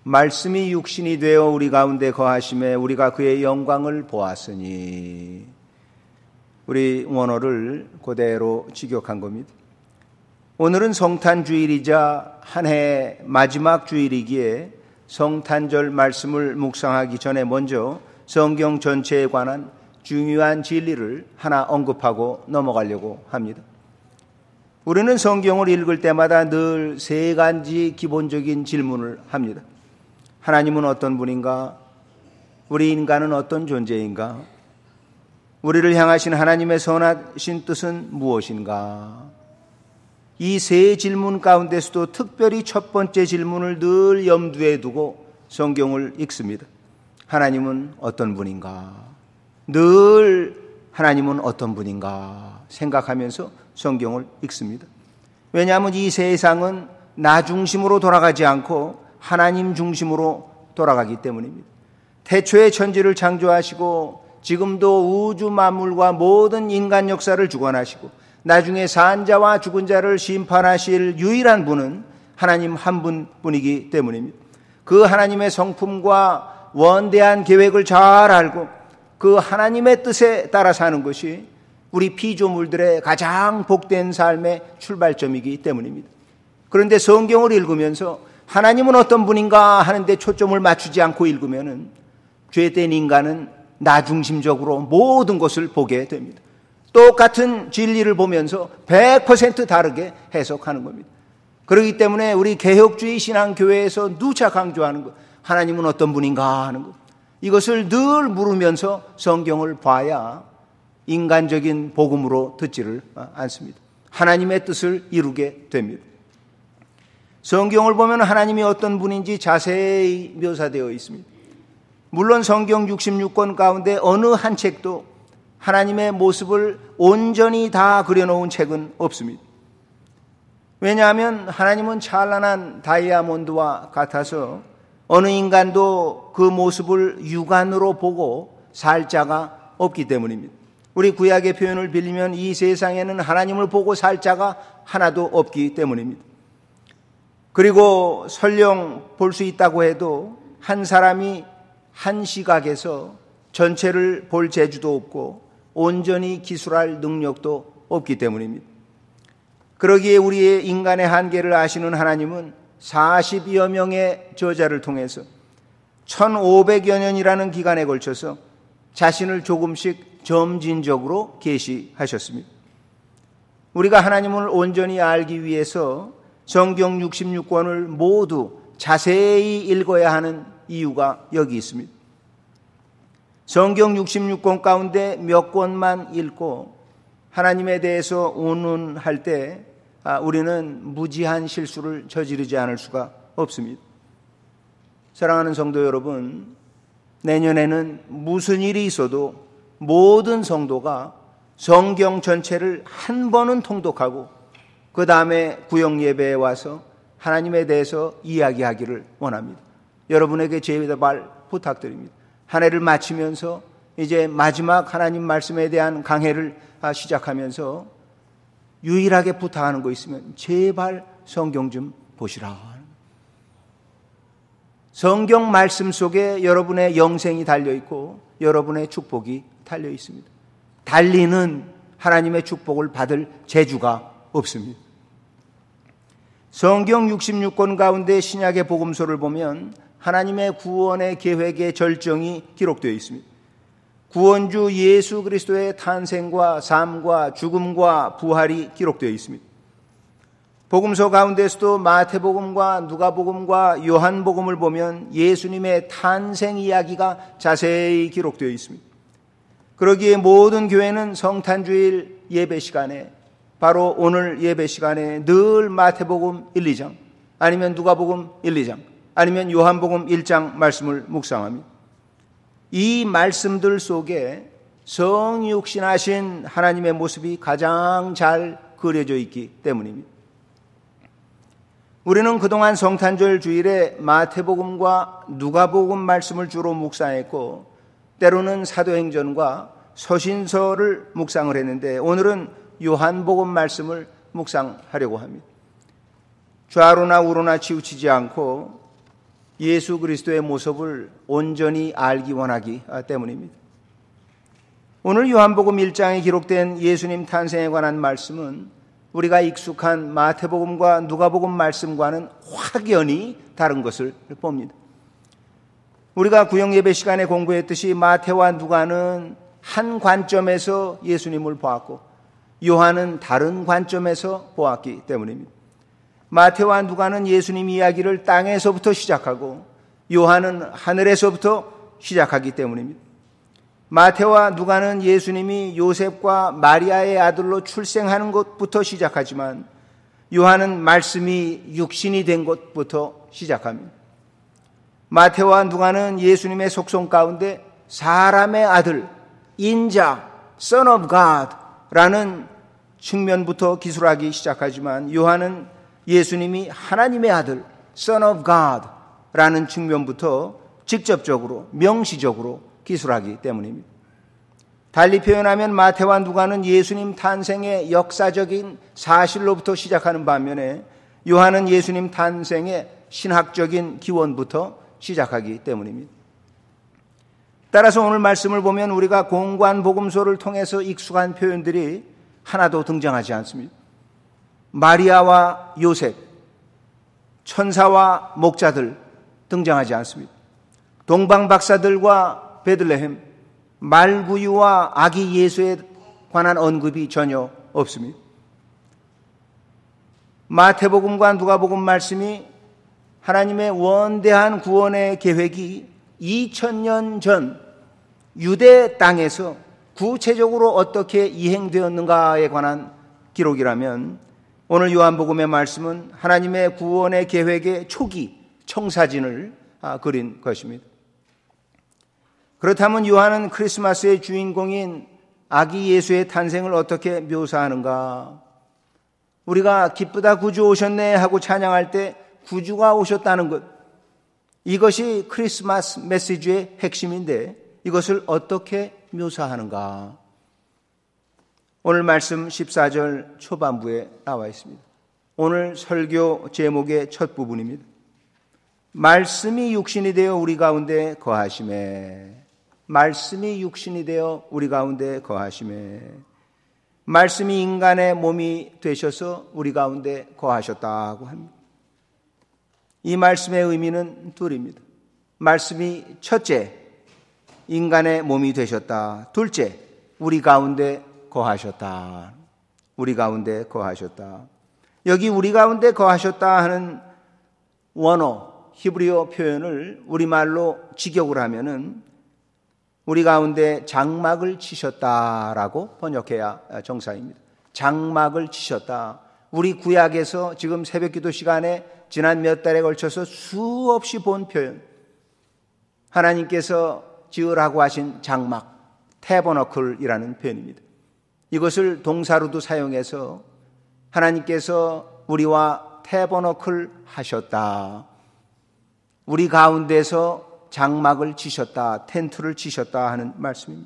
말씀이 육신이 되어 우리 가운데 거하심에 우리가 그의 영광을 보았으니. 우리 원어를 그대로 직역한 겁니다. 오늘은 성탄 주일이자 한 해 마지막 주일이기에 성탄절 말씀을 묵상하기 전에 먼저 성경 전체에 관한 중요한 진리를 하나 언급하고 넘어가려고 합니다. 우리는 성경을 읽을 때마다 늘 세 가지 기본적인 질문을 합니다. 하나님은 어떤 분인가? 우리 인간은 어떤 존재인가? 우리를 향하신 하나님의 선하신 뜻은 무엇인가? 이 세 질문 가운데서도 특별히 첫 번째 질문을 늘 염두에 두고 성경을 읽습니다. 하나님은 어떤 분인가? 늘 하나님은 어떤 분인가 생각하면서 성경을 읽습니다. 왜냐하면 이 세상은 나 중심으로 돌아가지 않고 하나님 중심으로 돌아가기 때문입니다. 태초에 천지를 창조하시고 지금도 우주 만물과 모든 인간 역사를 주관하시고 나중에 산 자와 죽은 자를 심판하실 유일한 분은 하나님 한 분뿐이기 때문입니다. 그 하나님의 성품과 원대한 계획을 잘 알고 그 하나님의 뜻에 따라 사는 것이 우리 피조물들의 가장 복된 삶의 출발점이기 때문입니다. 그런데 성경을 읽으면서 하나님은 어떤 분인가 하는데 초점을 맞추지 않고 읽으면 죄된 인간은 나 중심적으로 모든 것을 보게 됩니다. 똑같은 진리를 보면서 100% 다르게 해석하는 겁니다. 그렇기 때문에 우리 개혁주의 신앙교회에서 누차 강조하는 것, 하나님은 어떤 분인가 하는 것, 이것을 늘 물으면서 성경을 봐야 인간적인 복음으로 듣지를 않습니다. 하나님의 뜻을 이루게 됩니다. 성경을 보면 하나님이 어떤 분인지 자세히 묘사되어 있습니다. 물론 성경 66권 가운데 어느 한 책도 하나님의 모습을 온전히 다 그려놓은 책은 없습니다. 왜냐하면 하나님은 찬란한 다이아몬드와 같아서 어느 인간도 그 모습을 육안으로 보고 살 자가 없기 때문입니다. 우리 구약의 표현을 빌리면 이 세상에는 하나님을 보고 살 자가 하나도 없기 때문입니다. 그리고 설령 볼 수 있다고 해도 한 사람이 한 시각에서 전체를 볼 재주도 없고 온전히 기술할 능력도 없기 때문입니다. 그러기에 우리의 인간의 한계를 아시는 하나님은 40여 명의 저자를 통해서 1500여 년이라는 기간에 걸쳐서 자신을 조금씩 점진적으로 계시하셨습니다. 우리가 하나님을 온전히 알기 위해서 성경 66권을 모두 자세히 읽어야 하는 이유가 여기 있습니다. 성경 66권 가운데 몇 권만 읽고 하나님에 대해서 운운할 때 우리는 무지한 실수를 저지르지 않을 수가 없습니다. 사랑하는 성도 여러분, 내년에는 무슨 일이 있어도 모든 성도가 성경 전체를 한 번은 통독하고 그 다음에 구역 예배에 와서 하나님에 대해서 이야기하기를 원합니다. 여러분에게 제발 부탁드립니다. 한 해를 마치면서 이제 마지막 하나님 말씀에 대한 강해를 시작하면서 유일하게 부탁하는 거 있으면 제발 성경 좀 보시라. 성경 말씀 속에 여러분의 영생이 달려있고 여러분의 축복이 달려 있습니다. 달리는 하나님의 축복을 받을 재주가 없습니다. 성경 66권 가운데 신약의 복음서를 보면 하나님의 구원의 계획의 절정이 기록되어 있습니다. 구원주 예수 그리스도의 탄생과 삶과 죽음과 부활이 기록되어 있습니다. 복음서 가운데서도 마태복음과 누가복음과 요한복음을 보면 예수님의 탄생 이야기가 자세히 기록되어 있습니다. 그러기에 모든 교회는 성탄주일 예배 시간에 바로 오늘 예배 시간에 늘 마태복음 1, 2장 아니면 누가복음 1, 2장 아니면 요한복음 1장 말씀을 묵상합니다. 이 말씀들 속에 성육신하신 하나님의 모습이 가장 잘 그려져 있기 때문입니다. 우리는 그동안 성탄절 주일에 마태복음과 누가복음 말씀을 주로 묵상했고 때로는 사도행전과 서신서를 묵상을 했는데 오늘은 요한복음 말씀을 묵상하려고 합니다. 좌로나 우로나 치우치지 않고 예수 그리스도의 모습을 온전히 알기 원하기 때문입니다. 오늘 요한복음 1장에 기록된 예수님 탄생에 관한 말씀은 우리가 익숙한 마태복음과 누가복음 말씀과는 확연히 다른 것을 봅니다. 우리가 구역예배 시간에 공부했듯이 마태와 누가는 한 관점에서 예수님을 보았고 요한은 다른 관점에서 보았기 때문입니다. 마태와 누가는 예수님 이야기를 땅에서부터 시작하고 요한은 하늘에서부터 시작하기 때문입니다. 마태와 누가는 예수님이 요셉과 마리아의 아들로 출생하는 것부터 시작하지만 요한은 말씀이 육신이 된 것부터 시작합니다. 마태와 누가는 예수님의 속성 가운데 사람의 아들, 인자, Son of God 라는 측면부터 기술하기 시작하지만 요한은 예수님이 하나님의 아들, Son of God 라는 측면부터 직접적으로, 명시적으로 기술하기 때문입니다. 달리 표현하면 마태와 누가는 예수님 탄생의 역사적인 사실로부터 시작하는 반면에 요한은 예수님 탄생의 신학적인 기원부터 시작하기 때문입니다. 따라서 오늘 말씀을 보면 우리가 공관복음서를 통해서 익숙한 표현들이 하나도 등장하지 않습니다. 마리아와 요셉, 천사와 목자들 등장하지 않습니다. 동방박사들과 베들레헴, 말구유와 아기 예수에 관한 언급이 전혀 없습니다. 마태복음과 누가복음 말씀이 하나님의 원대한 구원의 계획이 2000년 전 유대 땅에서 구체적으로 어떻게 이행되었는가에 관한 기록이라면 오늘 요한복음의 말씀은 하나님의 구원의 계획의 초기 청사진을 그린 것입니다. 그렇다면 요한은 크리스마스의 주인공인 아기 예수의 탄생을 어떻게 묘사하는가? 우리가 기쁘다 구주 오셨네 하고 찬양할 때 구주가 오셨다는 것, 이것이 크리스마스 메시지의 핵심인데 이것을 어떻게 묘사하는가? 오늘 말씀 14절 초반부에 나와 있습니다. 오늘 설교 제목의 첫 부분입니다. 말씀이 육신이 되어 우리 가운데 거하심에, 말씀이 육신이 되어 우리 가운데 거하심에, 말씀이 인간의 몸이 되셔서 우리 가운데 거하셨다고 합니다. 이 말씀의 의미는 둘입니다. 말씀이 첫째, 인간의 몸이 되셨다. 둘째, 우리 가운데 거하셨다. 우리 가운데 거하셨다. 여기 우리 가운데 거하셨다 하는 원어, 히브리어 표현을 우리말로 직역을 하면은 우리 가운데 장막을 치셨다라고 번역해야 정상입니다. 장막을 치셨다. 우리 구약에서 지금 새벽기도 시간에 지난 몇 달에 걸쳐서 수없이 본 표현, 하나님께서 지으라고 하신 장막, 태버너클이라는 표현입니다. 이것을 동사로도 사용해서 하나님께서 우리와 태버너클 하셨다, 우리 가운데서 장막을 치셨다, 텐트를 치셨다 하는 말씀입니다.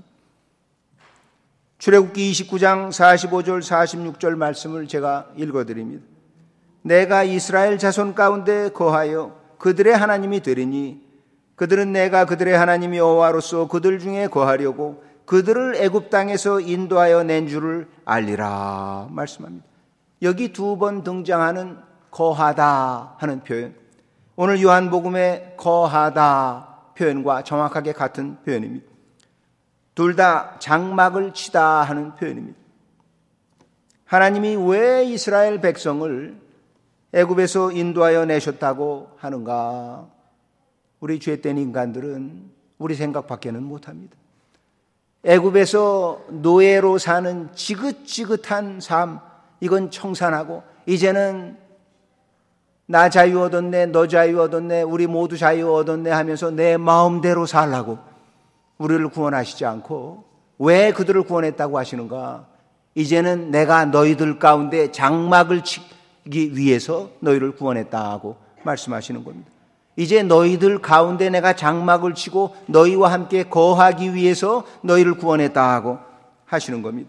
출애굽기 29장 45절 46절 말씀을 제가 읽어드립니다. 내가 이스라엘 자손 가운데 거하여 그들의 하나님이 되리니 그들은 내가 그들의 하나님이 여호와로서 그들 중에 거하려고 그들을 애굽 땅에서 인도하여 낸 줄을 알리라 말씀합니다. 여기 두 번 등장하는 거하다 하는 표현, 오늘 요한복음의 거하다 표현과 정확하게 같은 표현입니다. 둘 다 장막을 치다 하는 표현입니다. 하나님이 왜 이스라엘 백성을 애굽에서 인도하여 내셨다고 하는가? 우리 죄된 인간들은 우리 생각밖에는 못합니다. 애굽에서 노예로 사는 지긋지긋한 삶, 이건 청산하고 이제는 나 자유 얻었네, 너 자유 얻었네, 우리 모두 자유 얻었네 하면서 내 마음대로 살라고 우리를 구원하시지 않고 왜 그들을 구원했다고 하시는가? 이제는 내가 너희들 가운데 장막을 치기 위해서 너희를 구원했다고 말씀하시는 겁니다. 이제 너희들 가운데 내가 장막을 치고 너희와 함께 거하기 위해서 너희를 구원했다고 하시는 겁니다.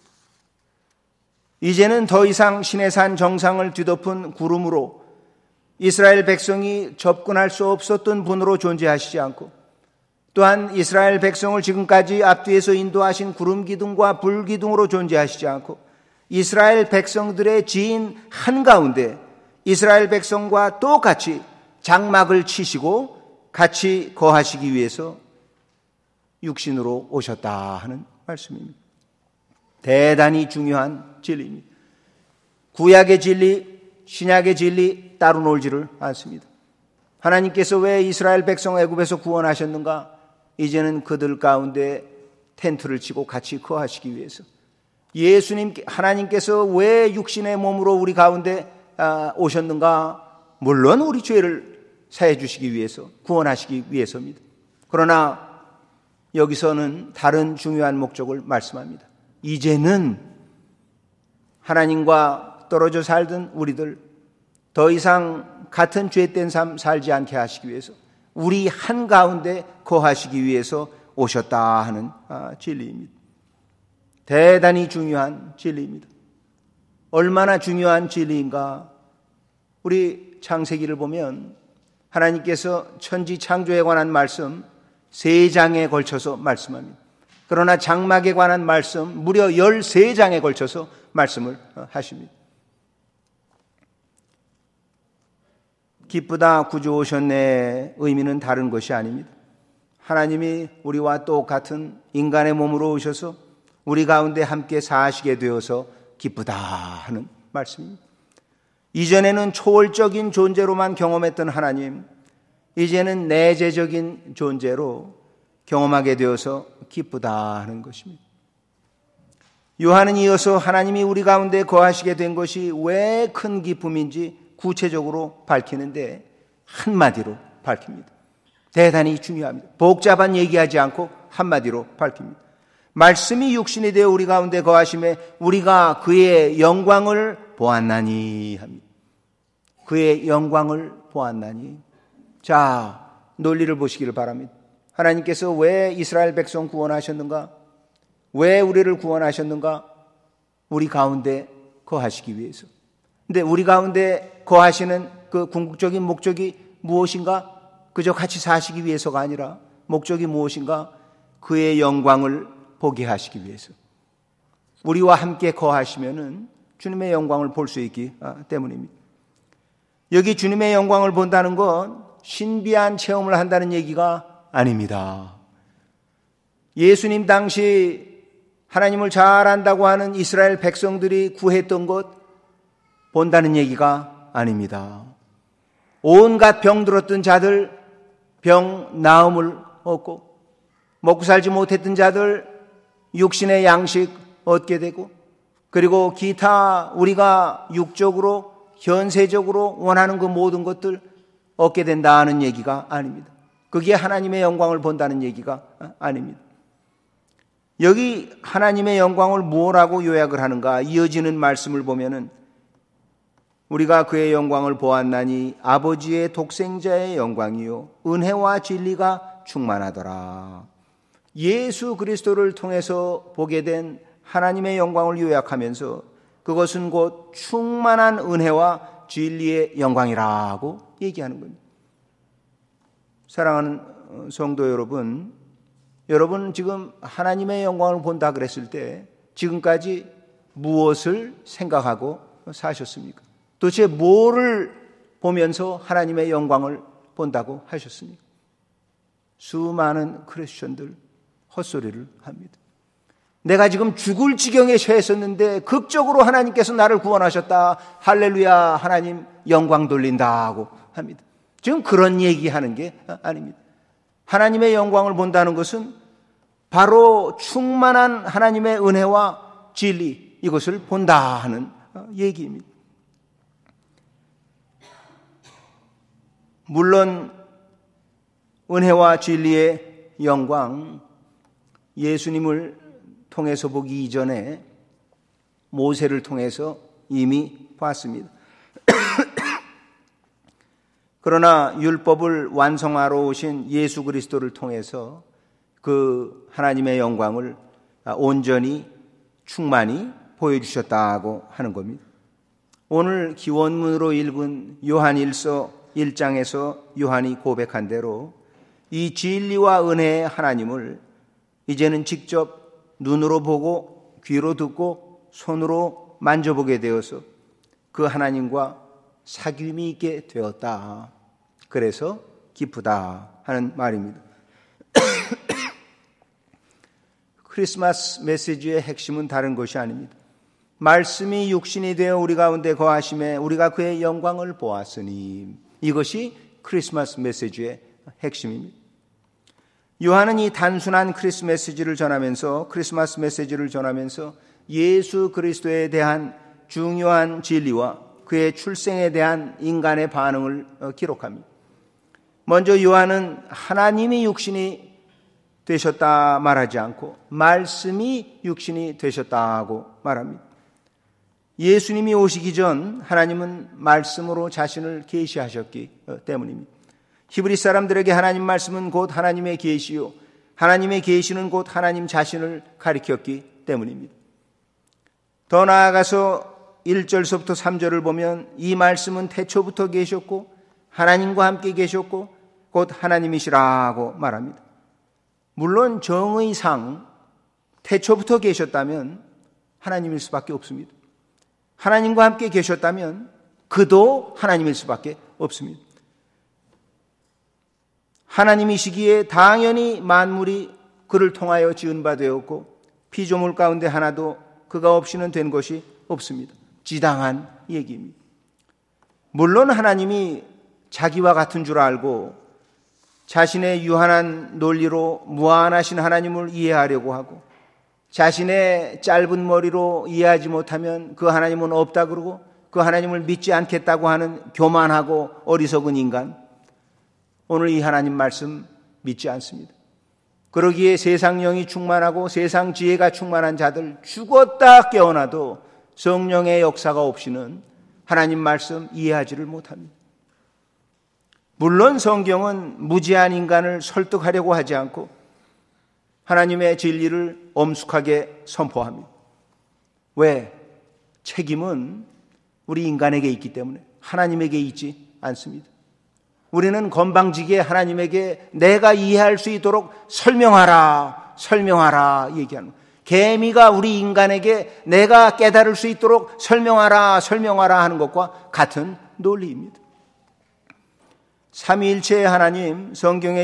이제는 더 이상 시내산 정상을 뒤덮은 구름으로 이스라엘 백성이 접근할 수 없었던 분으로 존재하시지 않고 또한 이스라엘 백성을 지금까지 앞뒤에서 인도하신 구름 기둥과 불 기둥으로 존재하시지 않고 이스라엘 백성들의 지인 한가운데 이스라엘 백성과 똑같이 장막을 치시고 같이 거하시기 위해서 육신으로 오셨다 하는 말씀입니다. 대단히 중요한 진리입니다. 구약의 진리, 신약의 진리 따로 놀지를 않습니다. 하나님께서 왜 이스라엘 백성 애굽에서 구원하셨는가? 이제는 그들 가운데 텐트를 치고 같이 거하시기 위해서. 예수님, 하나님께서 왜 육신의 몸으로 우리 가운데 오셨는가? 물론 우리 죄를 사해 주시기 위해서, 구원하시기 위해서입니다. 그러나 여기서는 다른 중요한 목적을 말씀합니다. 이제는 하나님과 떨어져 살던 우리들 더 이상 같은 죄된 삶 살지 않게 하시기 위해서 우리 한가운데 거하시기 위해서 오셨다 하는 진리입니다. 대단히 중요한 진리입니다. 얼마나 중요한 진리인가? 우리 창세기를 보면 하나님께서 천지 창조에 관한 말씀 3장에 걸쳐서 말씀합니다. 그러나 장막에 관한 말씀 무려 13장에 걸쳐서 말씀을 하십니다. 기쁘다 구주 오셨네 의미는 다른 것이 아닙니다. 하나님이 우리와 똑같은 인간의 몸으로 오셔서 우리 가운데 함께 사시게 되어서 기쁘다 하는 말씀입니다. 이전에는 초월적인 존재로만 경험했던 하나님, 이제는 내재적인 존재로 경험하게 되어서 기쁘다 하는 것입니다. 요한은 이어서 하나님이 우리 가운데 거하시게 된 것이 왜 큰 기쁨인지 구체적으로 밝히는데 한마디로 밝힙니다. 대단히 중요합니다. 복잡한 얘기하지 않고 한마디로 밝힙니다. 말씀이 육신이 되어 우리 가운데 거하심에 우리가 그의 영광을 보았나니 합니다. 그의 영광을 보았나니. 자, 논리를 보시기를 바랍니다. 하나님께서 왜 이스라엘 백성 구원하셨는가? 왜 우리를 구원하셨는가? 우리 가운데 거하시기 위해서. 근데 우리 가운데 거하시는 그 궁극적인 목적이 무엇인가? 그저 같이 사시기 위해서가 아니라 목적이 무엇인가? 그의 영광을 보게 하시기 위해서. 우리와 함께 거하시면은 주님의 영광을 볼 수 있기 때문입니다. 여기 주님의 영광을 본다는 건 신비한 체험을 한다는 얘기가 아닙니다. 예수님 당시 하나님을 잘 안다고 하는 이스라엘 백성들이 구했던 것 본다는 얘기가 아닙니다. 온갖 병 들었던 자들 병 나음을 얻고, 먹고 살지 못했던 자들 육신의 양식 얻게 되고, 그리고 기타 우리가 육적으로 현세적으로 원하는 그 모든 것들 얻게 된다는 얘기가 아닙니다. 그게 하나님의 영광을 본다는 얘기가 아닙니다. 여기 하나님의 영광을 뭐라고 요약을 하는가? 이어지는 말씀을 보면은 우리가 그의 영광을 보았나니 아버지의 독생자의 영광이요 은혜와 진리가 충만하더라. 예수 그리스도를 통해서 보게 된 하나님의 영광을 요약하면서 그것은 곧 충만한 은혜와 진리의 영광이라고 얘기하는 겁니다. 사랑하는 성도 여러분, 여러분 지금 하나님의 영광을 본다 그랬을 때 지금까지 무엇을 생각하고 사셨습니까? 도대체 뭐를 보면서 하나님의 영광을 본다고 하셨습니까? 수많은 크리스천들 헛소리를 합니다. 내가 지금 죽을 지경에 처했었는데 극적으로 하나님께서 나를 구원하셨다. 할렐루야, 하나님 영광 돌린다고 합니다. 지금 그런 얘기하는 게 아닙니다. 하나님의 영광을 본다는 것은 바로 충만한 하나님의 은혜와 진리, 이것을 본다 하는 얘기입니다. 물론 은혜와 진리의 영광, 예수님을 통해서 보기 이전에 모세를 통해서 이미 봤습니다. 그러나 율법을 완성하러 오신 예수 그리스도를 통해서 그 하나님의 영광을 온전히 충만히 보여주셨다고 하는 겁니다. 오늘 기원문으로 읽은 요한일서 1장에서 요한이 고백한 대로 이 진리와 은혜의 하나님을 이제는 직접 눈으로 보고 귀로 듣고 손으로 만져보게 되어서 그 하나님과 사귐이 있게 되었다. 그래서 기쁘다 하는 말입니다. 크리스마스 메시지의 핵심은 다른 것이 아닙니다. 말씀이 육신이 되어 우리 가운데 거하심에 우리가 그의 영광을 보았으니, 이것이 크리스마스 메시지의 핵심입니다. 요한은 이 단순한 크리스마스 메시지를 전하면서 예수 그리스도에 대한 중요한 진리와 그의 출생에 대한 인간의 반응을 기록합니다. 먼저 요한은 하나님이 육신이 되셨다 말하지 않고 말씀이 육신이 되셨다고 말합니다. 예수님이 오시기 전 하나님은 말씀으로 자신을 계시하셨기 때문입니다. 히브리 사람들에게 하나님 말씀은 곧 하나님의 계시요 하나님의 계시는 곧 하나님 자신을 가리켰기 때문입니다. 더 나아가서 1절서부터 3절을 보면 이 말씀은 태초부터 계셨고 하나님과 함께 계셨고 곧 하나님이시라고 말합니다. 물론 정의상 태초부터 계셨다면 하나님일 수밖에 없습니다. 하나님과 함께 계셨다면 그도 하나님일 수밖에 없습니다. 하나님이시기에 당연히 만물이 그를 통하여 지은 바 되었고 피조물 가운데 하나도 그가 없이는 된 것이 없습니다. 지당한 얘기입니다. 물론 하나님이 자기와 같은 줄 알고 자신의 유한한 논리로 무한하신 하나님을 이해하려고 하고 자신의 짧은 머리로 이해하지 못하면 그 하나님은 없다 그러고 그 하나님을 믿지 않겠다고 하는 교만하고 어리석은 인간, 오늘 이 하나님 말씀 믿지 않습니다. 그러기에 세상 영이 충만하고 세상 지혜가 충만한 자들 죽었다 깨어나도 성령의 역사가 없이는 하나님 말씀 이해하지를 못합니다. 물론 성경은 무지한 인간을 설득하려고 하지 않고 하나님의 진리를 엄숙하게 선포합니다. 왜? 책임은 우리 인간에게 있기 때문에 하나님에게 있지 않습니다. 우리는 건방지게 하나님에게 내가 이해할 수 있도록 설명하라 얘기하는 거예요. 개미가 우리 인간에게 내가 깨달을 수 있도록 설명하라 하는 것과 같은 논리입니다. 삼위일체의 하나님, 성경이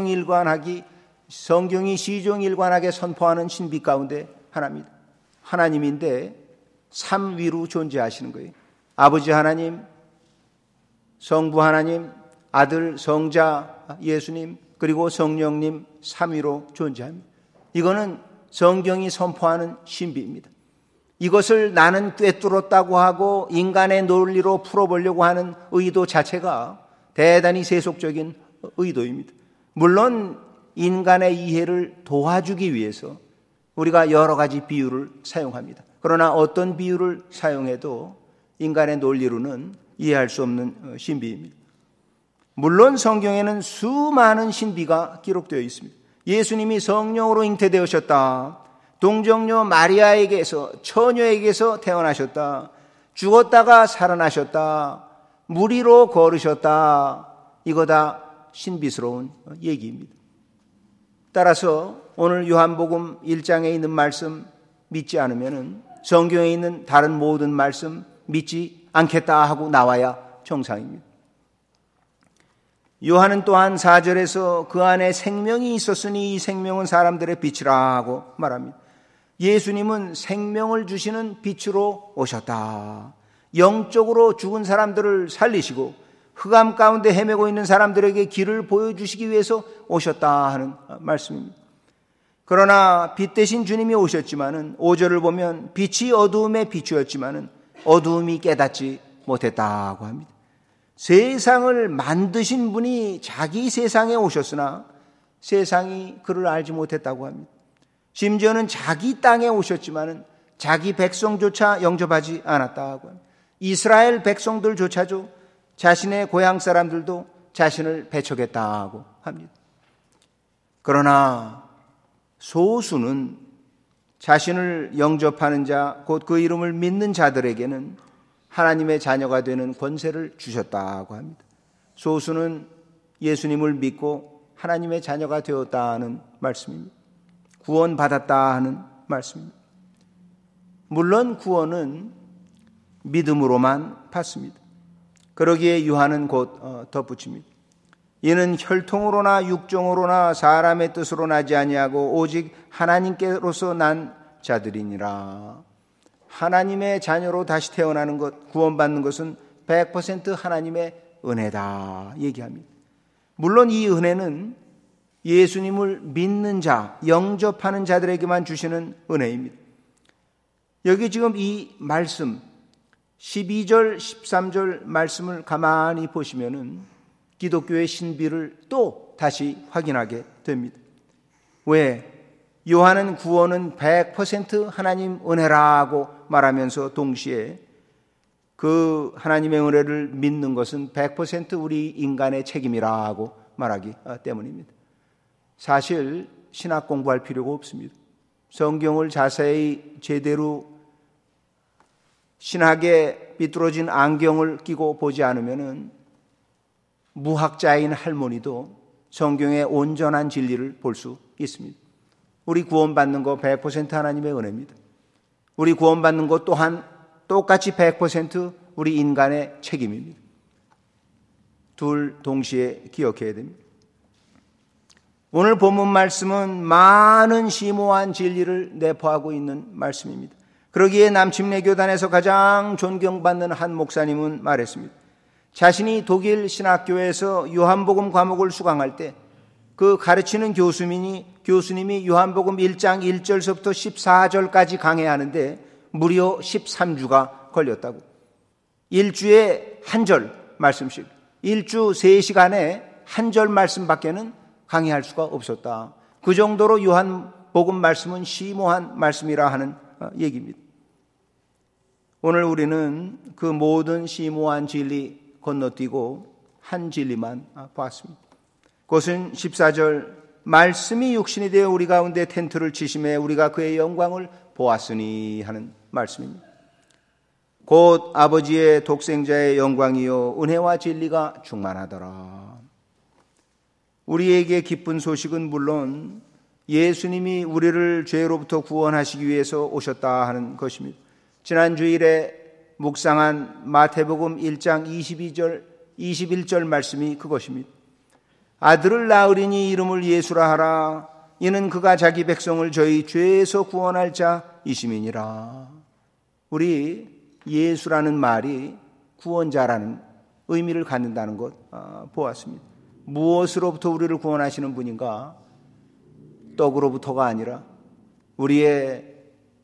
시종일관하게 선포하는 신비 가운데 하나입니다. 하나님인데 삼위로 존재하시는 거예요. 아버지 하나님, 성부 하나님, 아들 성자 예수님, 그리고 성령님 삼위로 존재합니다. 이거는 성경이 선포하는 신비입니다. 이것을 나는 꿰뚫었다고 하고 인간의 논리로 풀어보려고 하는 의도 자체가 대단히 세속적인 의도입니다. 물론 인간의 이해를 도와주기 위해서 우리가 여러 가지 비유를 사용합니다. 그러나 어떤 비유를 사용해도 인간의 논리로는 이해할 수 없는 신비입니다. 물론 성경에는 수많은 신비가 기록되어 있습니다. 예수님이 성령으로 잉태되으셨다. 동정녀 마리아에게서, 처녀에게서 태어나셨다. 죽었다가 살아나셨다. 물 위로 걸으셨다. 이거 다 신비스러운 얘기입니다. 따라서 오늘 요한복음 1장에 있는 말씀 믿지 않으면 성경에 있는 다른 모든 말씀 믿지 않겠다 하고 나와야 정상입니다. 요한은 또한 4절에서 그 안에 생명이 있었으니 이 생명은 사람들의 빛이라고 말합니다. 예수님은 생명을 주시는 빛으로 오셨다. 영적으로 죽은 사람들을 살리시고 흑암 가운데 헤매고 있는 사람들에게 길을 보여주시기 위해서 오셨다 하는 말씀입니다. 그러나 빛 대신 주님이 오셨지만은 5절을 보면 빛이 어두움에 비추었지만은 어두움이 깨닫지 못했다고 합니다. 세상을 만드신 분이 자기 세상에 오셨으나 세상이 그를 알지 못했다고 합니다. 심지어는 자기 땅에 오셨지만은 자기 백성조차 영접하지 않았다고 합니다. 이스라엘 백성들조차도 자신의 고향 사람들도 자신을 배척했다고 합니다. 그러나 소수는 자신을 영접하는 자, 곧 그 이름을 믿는 자들에게는 하나님의 자녀가 되는 권세를 주셨다고 합니다. 소수는 예수님을 믿고 하나님의 자녀가 되었다는 말씀입니다. 구원받았다 하는 말씀입니다. 물론 구원은 믿음으로만 받습니다. 그러기에 요한은 곧 덧붙입니다. 이는 혈통으로나 육정으로나 사람의 뜻으로 나지 아니하고 오직 하나님께로서 난 자들이니라. 하나님의 자녀로 다시 태어나는 것, 구원받는 것은 100% 하나님의 은혜다 얘기합니다. 물론 이 은혜는 예수님을 믿는 자, 영접하는 자들에게만 주시는 은혜입니다. 여기 지금 이 말씀 12절, 13절 말씀을 가만히 보시면은 기독교의 신비를 또 다시 확인하게 됩니다. 왜? 요한은 구원은 100% 하나님 은혜라고 말하면서 동시에 그 하나님의 은혜를 믿는 것은 100% 우리 인간의 책임이라고 말하기 때문입니다. 사실 신학 공부할 필요가 없습니다. 성경을 자세히 제대로 신학에 삐뚤어진 안경을 끼고 보지 않으면은 무학자인 할머니도 성경의 온전한 진리를 볼 수 있습니다. 우리 구원받는 거 100% 하나님의 은혜입니다. 우리 구원받는 것 또한 똑같이 100% 우리 인간의 책임입니다. 둘 동시에 기억해야 됩니다. 오늘 본문 말씀은 많은 심오한 진리를 내포하고 있는 말씀입니다. 그러기에 남침내 교단에서 가장 존경받는 한 목사님은 말했습니다. 자신이 독일 신학교에서 요한복음 과목을 수강할 때 그 가르치는 교수님이 요한복음 1장 1절서부터 14절까지 강해하는데 무려 13주가 걸렸다고. 일주에 한 절 말씀씩, 일주 3시간에 한 절 말씀밖에는 강의할 수가 없었다. 그 정도로 요한복음 말씀은 심오한 말씀이라 하는 얘기입니다. 오늘 우리는 그 모든 심오한 진리 건너뛰고 한 진리만 보았습니다. 그것은 14절 말씀이 육신이 되어 우리 가운데 텐트를 치심에 우리가 그의 영광을 보았으니 하는 말씀입니다. 곧 아버지의 독생자의 영광이요 은혜와 진리가 충만하더라. 우리에게 기쁜 소식은 물론 예수님이 우리를 죄로부터 구원하시기 위해서 오셨다 하는 것입니다. 지난 주일에 묵상한 마태복음 1장 22절 21절 말씀이 그것입니다. 아들을 낳으리니 이름을 예수라 하라. 이는 그가 자기 백성을 저희 죄에서 구원할 자이심이니라. 우리 예수라는 말이 구원자라는 의미를 갖는다는 것 보았습니다. 무엇으로부터 우리를 구원하시는 분인가? 떡으로부터가 아니라, 우리의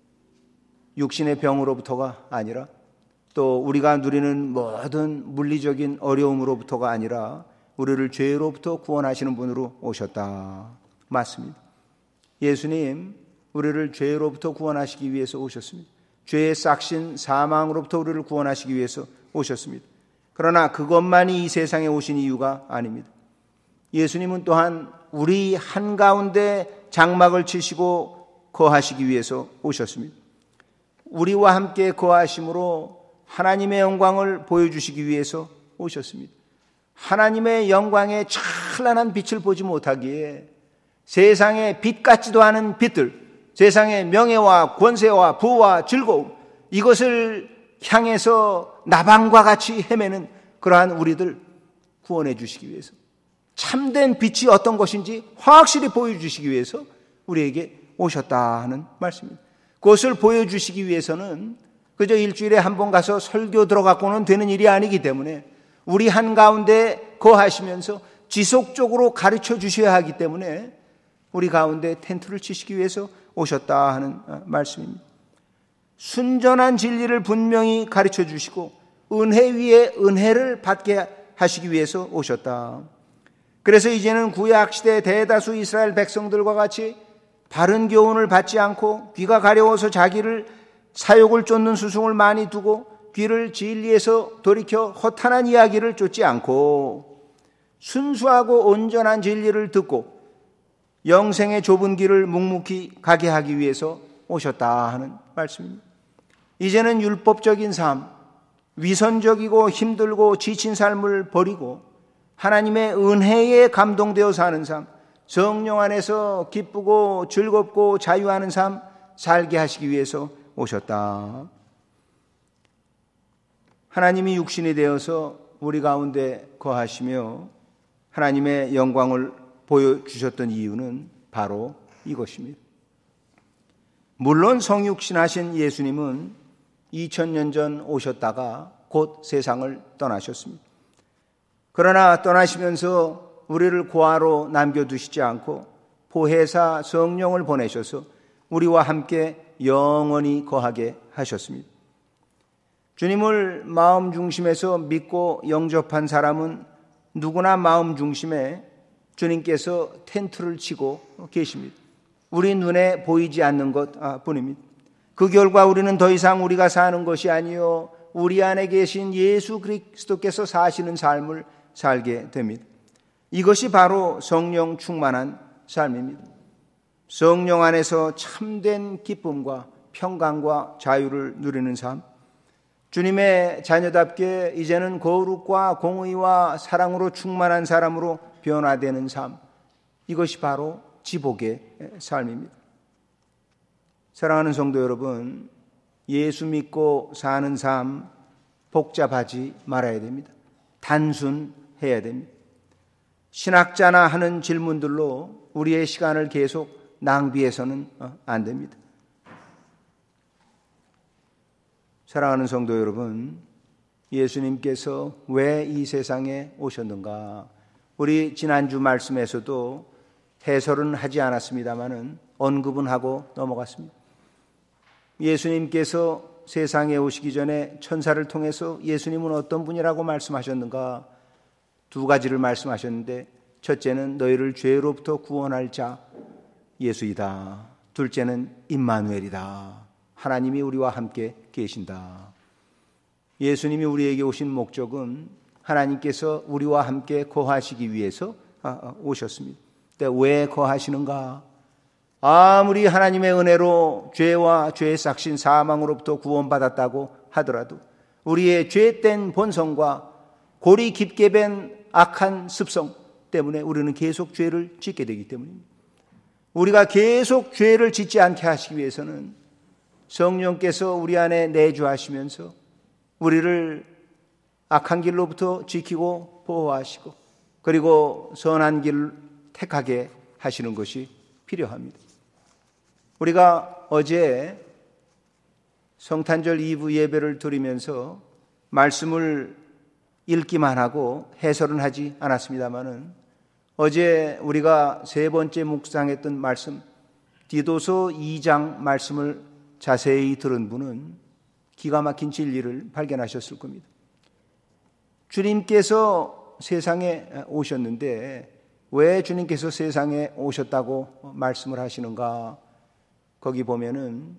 육신의 병으로부터가 아니라, 또 우리가 누리는 모든 물리적인 어려움으로부터가 아니라 우리를 죄로부터 구원하시는 분으로 오셨다. 맞습니다. 예수님 우리를 죄로부터 구원하시기 위해서 오셨습니다. 죄의 싹신 사망으로부터 우리를 구원하시기 위해서 오셨습니다. 그러나 그것만이 이 세상에 오신 이유가 아닙니다. 예수님은 또한 우리 한가운데 장막을 치시고 거하시기 위해서 오셨습니다. 우리와 함께 거하심으로 하나님의 영광을 보여주시기 위해서 오셨습니다. 하나님의 영광의 찬란한 빛을 보지 못하기에 세상의 빛 같지도 않은 빛들, 세상의 명예와 권세와 부와 즐거움, 이것을 향해서 나방과 같이 헤매는 그러한 우리들 구원해 주시기 위해서, 참된 빛이 어떤 것인지 확실히 보여주시기 위해서 우리에게 오셨다 하는 말씀입니다. 그것을 보여주시기 위해서는 그저 일주일에 한 번 가서 설교 들어가고는 되는 일이 아니기 때문에 우리 한가운데 거하시면서 지속적으로 가르쳐 주셔야 하기 때문에 우리 가운데 텐트를 치시기 위해서 오셨다 하는 말씀입니다. 순전한 진리를 분명히 가르쳐 주시고 은혜 위에 은혜를 받게 하시기 위해서 오셨다. 그래서 이제는 구약시대 대다수 이스라엘 백성들과 같이 바른 교훈을 받지 않고 귀가 가려워서 자기를 사욕을 쫓는 수송을 많이 두고 귀를 진리에서 돌이켜 허탄한 이야기를 쫓지 않고 순수하고 온전한 진리를 듣고 영생의 좁은 길을 묵묵히 가게 하기 위해서 오셨다 하는 말씀입니다. 이제는 율법적인 삶, 위선적이고 힘들고 지친 삶을 버리고 하나님의 은혜에 감동되어 사는 삶, 성령 안에서 기쁘고 즐겁고 자유하는 삶 살게 하시기 위해서 오셨다. 하나님이 육신이 되어서 우리 가운데 거하시며 하나님의 영광을 보여주셨던 이유는 바로 이것입니다. 물론 성육신하신 예수님은 2000년 전 오셨다가 곧 세상을 떠나셨습니다. 그러나 떠나시면서 우리를 고아로 남겨두시지 않고 보혜사 성령을 보내셔서 우리와 함께 영원히 거하게 하셨습니다. 주님을 마음 중심에서 믿고 영접한 사람은 누구나 마음 중심에 주님께서 텐트를 치고 계십니다. 우리 눈에 보이지 않는 것 뿐입니다. 그 결과 우리는 더 이상 우리가 사는 것이 아니요 우리 안에 계신 예수 그리스도께서 사시는 삶을 살게 됩니다. 이것이 바로 성령 충만한 삶입니다. 성령 안에서 참된 기쁨과 평강과 자유를 누리는 삶, 주님의 자녀답게 이제는 거룩과 공의와 사랑으로 충만한 사람으로 변화되는 삶, 이것이 바로 지복의 삶입니다. 사랑하는 성도 여러분, 예수 믿고 사는 삶 복잡하지 말아야 됩니다. 단순해야 됩니다. 신학자나 하는 질문들로 우리의 시간을 계속 낭비해서는 안 됩니다. 사랑하는 성도 여러분, 예수님께서 왜 이 세상에 오셨는가? 우리 지난주 말씀에서도 해설은 하지 않았습니다마는 언급은 하고 넘어갔습니다. 예수님께서 세상에 오시기 전에 천사를 통해서 예수님은 어떤 분이라고 말씀하셨는가? 두 가지를 말씀하셨는데, 첫째는 너희를 죄로부터 구원할 자 예수이다. 둘째는 임마누엘이다. 하나님이 우리와 함께 계신다. 예수님이 우리에게 오신 목적은 하나님께서 우리와 함께 거하시기 위해서 오셨습니다. 근데 왜 거하시는가? 아무리 하나님의 은혜로 죄와 죄의 삭신 사망으로부터 구원받았다고 하더라도 우리의 죄된 본성과 골이 깊게 밴 악한 습성 때문에 우리는 계속 죄를 짓게 되기 때문입니다. 우리가 계속 죄를 짓지 않게 하시기 위해서는 성령께서 우리 안에 내주하시면서 우리를 악한 길로부터 지키고 보호하시고 그리고 선한 길을 택하게 하시는 것이 필요합니다. 우리가 어제 성탄절 2부 예배를 드리면서 말씀을 읽기만 하고 해설은 하지 않았습니다마는 어제 우리가 세 번째 묵상했던 말씀 디도서 2장 말씀을 자세히 들은 분은 기가 막힌 진리를 발견하셨을 겁니다. 주님께서 세상에 오셨는데 왜 주님께서 세상에 오셨다고 말씀을 하시는가? 거기 보면은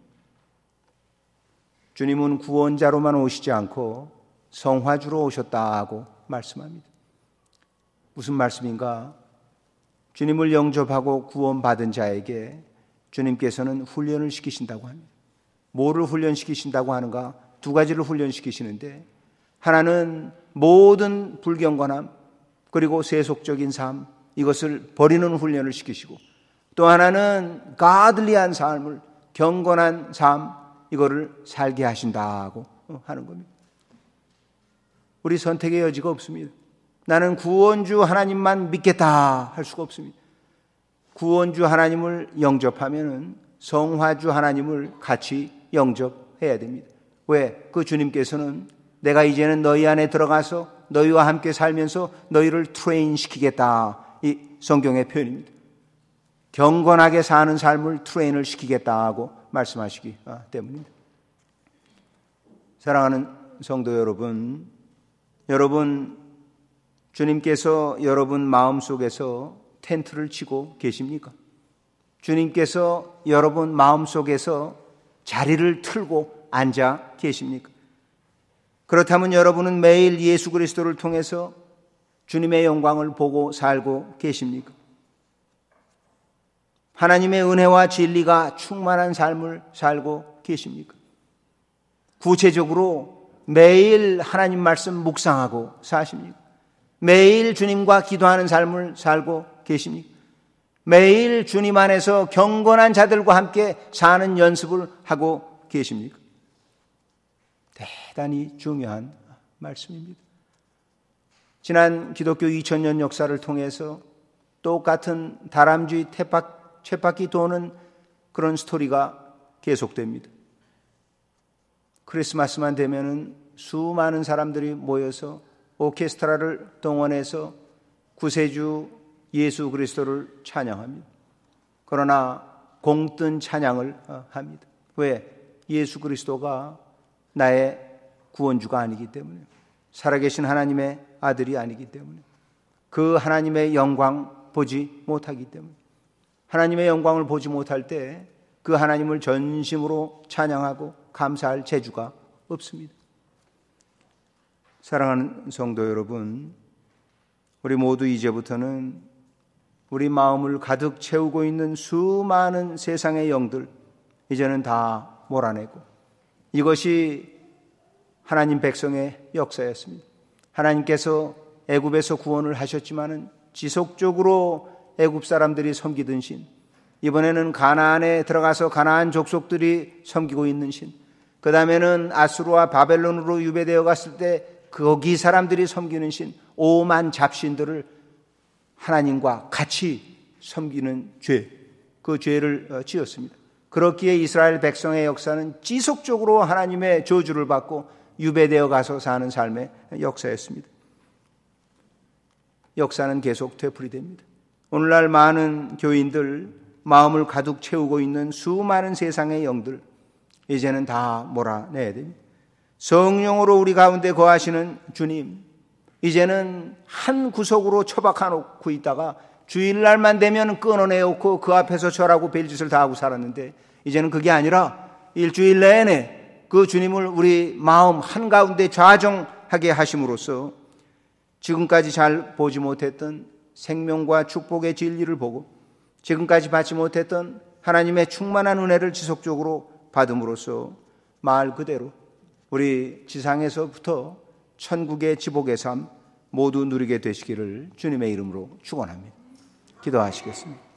주님은 구원자로만 오시지 않고 성화주로 오셨다고 말씀합니다. 무슨 말씀인가? 주님을 영접하고 구원받은 자에게 주님께서는 훈련을 시키신다고 합니다. 뭐를 훈련시키신다고 하는가? 두 가지를 훈련시키시는데 하나는 모든 불경건함 그리고 세속적인 삶 이것을 버리는 훈련을 시키시고 또 하나는 가들리한 삶을 경건한 삶 이거를 살게 하신다고 하는 겁니다. 우리 선택의 여지가 없습니다. 나는 구원주 하나님만 믿겠다 할 수가 없습니다. 구원주 하나님을 영접하면은 성화주 하나님을 같이 영접해야 됩니다. 왜? 그 주님께서는 내가 이제는 너희 안에 들어가서 너희와 함께 살면서 너희를 트레인 시키겠다. 이 성경의 표현입니다. 경건하게 사는 삶을 트레인을 시키겠다고 말씀하시기 때문입니다. 사랑하는 성도 여러분, 주님께서 여러분 마음속에서 텐트를 치고 계십니까? 주님께서 여러분 마음속에서 자리를 틀고 앉아 계십니까? 그렇다면 여러분은 매일 예수 그리스도를 통해서 주님의 영광을 보고 살고 계십니까? 하나님의 은혜와 진리가 충만한 삶을 살고 계십니까? 구체적으로 매일 하나님 말씀 묵상하고 사십니까? 매일 주님과 기도하는 삶을 살고 계십니까? 매일 주님 안에서 경건한 자들과 함께 사는 연습을 하고 계십니까? 대단히 중요한 말씀입니다. 지난 기독교 2000년 역사를 통해서 똑같은 다람쥐 쳇바퀴 도는 그런 스토리가 계속됩니다. 크리스마스만 되면은 수많은 사람들이 모여서 오케스트라를 동원해서 구세주 예수 그리스도를 찬양합니다. 그러나 공뜬 찬양을 합니다. 왜? 예수 그리스도가 나의 구원주가 아니기 때문에, 살아계신 하나님의 아들이 아니기 때문에, 그 하나님의 영광 보지 못하기 때문에, 하나님의 영광을 보지 못할 때 그 하나님을 전심으로 찬양하고 감사할 재주가 없습니다. 사랑하는 성도 여러분, 우리 모두 이제부터는 우리 마음을 가득 채우고 있는 수많은 세상의 영들 이제는 다 몰아내고, 이것이 하나님 백성의 역사였습니다. 하나님께서 애굽에서 구원을 하셨지만은 지속적으로 애굽 사람들이 섬기던 신, 이번에는 가나안에 들어가서 가나안 족속들이 섬기고 있는 신, 그 다음에는 아수르와 바벨론으로 유배되어 갔을 때 거기 사람들이 섬기는 신, 오만 잡신들을 하나님과 같이 섬기는 죄, 그 죄를 지었습니다. 그렇기에 이스라엘 백성의 역사는 지속적으로 하나님의 저주를 받고 유배되어 가서 사는 삶의 역사였습니다. 역사는 계속 되풀이됩니다. 오늘날 많은 교인들, 마음을 가득 채우고 있는 수많은 세상의 영들 이제는 다 몰아내야 됩니다. 성령으로 우리 가운데 거하시는 주님, 이제는 한 구석으로 처박아놓고 있다가 주일날만 되면 끊어내놓고 그 앞에서 절하고 별짓을 다 하고 살았는데, 이제는 그게 아니라 일주일 내내 그 주님을 우리 마음 한가운데 좌정하게 하심으로써 지금까지 잘 보지 못했던 생명과 축복의 진리를 보고, 지금까지 받지 못했던 하나님의 충만한 은혜를 지속적으로 받음으로써 말 그대로 우리 지상에서부터 천국의 지복의 삶 모두 누리게 되시기를 주님의 이름으로 축원합니다. 기도하시겠습니다.